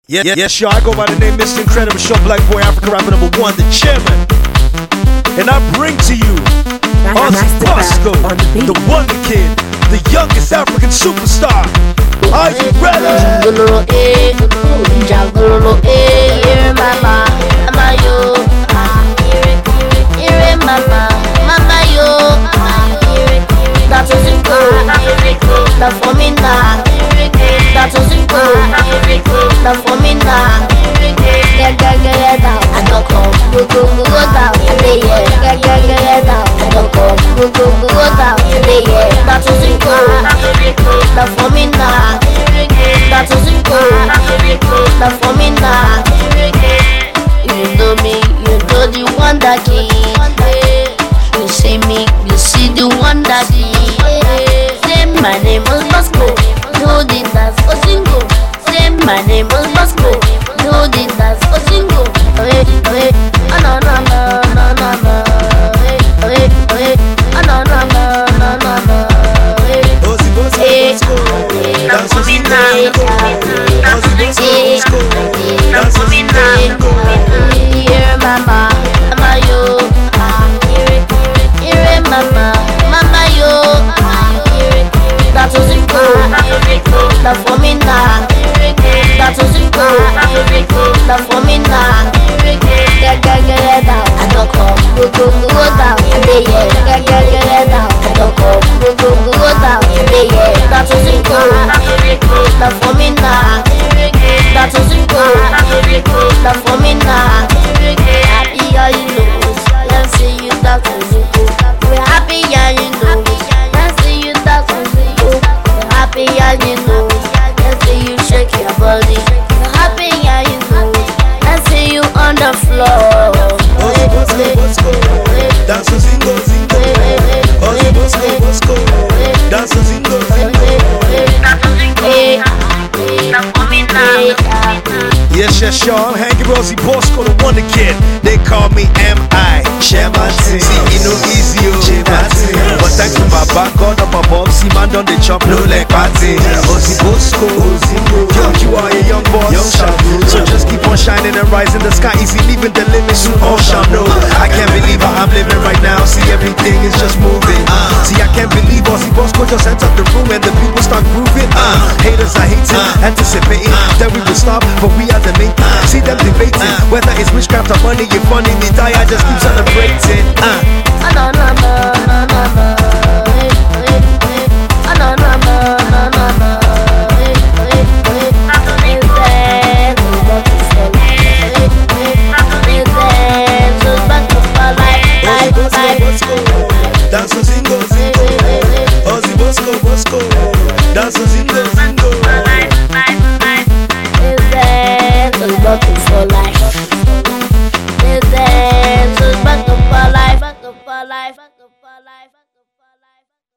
Yes, sure. I go by the name Mr. Incredible Show, Black Boy, Africa rapper #1, the chairman. And I bring to you Ozzy Bosco, the Wonder Kid, the youngest African superstar. Are you ready? You know me, you know the Wonder Kid. You see me, you see the Wonder Kid. Say my name is Bosco, do the dance Ozingo. Say my name is Bosco, do the dance Ozingo. Oh no no no no no no. Oh no no no no no no. Ozzy Bosco, dance Ozingo. Ozzy Bosco, dance Ozingo. Here mama, mama yo. Here mama, mama yo. That's Ozingo. That's for me now. That's Ozingo. That's for me now. Get down. I don't come. Go down. Get down. I don't come. Go down. That's Ozingo. That's for me now. That's Ozingo. That's for me now. Happy are you know? Let's see you dance Ozingo. We're happy are you know? Let's see you dance Ozingo. We're happy are you know? Let's see you shake your body. We're happy are you know? Let's see you on the floor. Ozzy Bosco, dance Ozingo, Zingo. Ozzy Bosco, dance Ozingo, Zingo. Yes, sure. I'm hanging with Ozzy Bosco, the Wonder Kid. They call me M.I. Chairman. See, you know easy, but thanks to my back, God up above. See, man, done the chop, no like party. Ozzy Bosco, yo, you are a young boss. So just keep on shining and rising. The sky easy, leaving the limit, soon all shall know. I can't believe how I'm living right now. See, everything is just moving. See, I can't believe Ozzy Bosco just entered the room and the people start grooving. Haters are hating, anticipating that we will stop, but we are the main. See them debating whether it's witchcraft or money. If money me die, I just keep celebrating. No, no, no, no, no, no. No, no, no, no, no, no. Dance Ozingo, Zingo. Ozzy Bosco, dance Ozingo, Zingo. For life.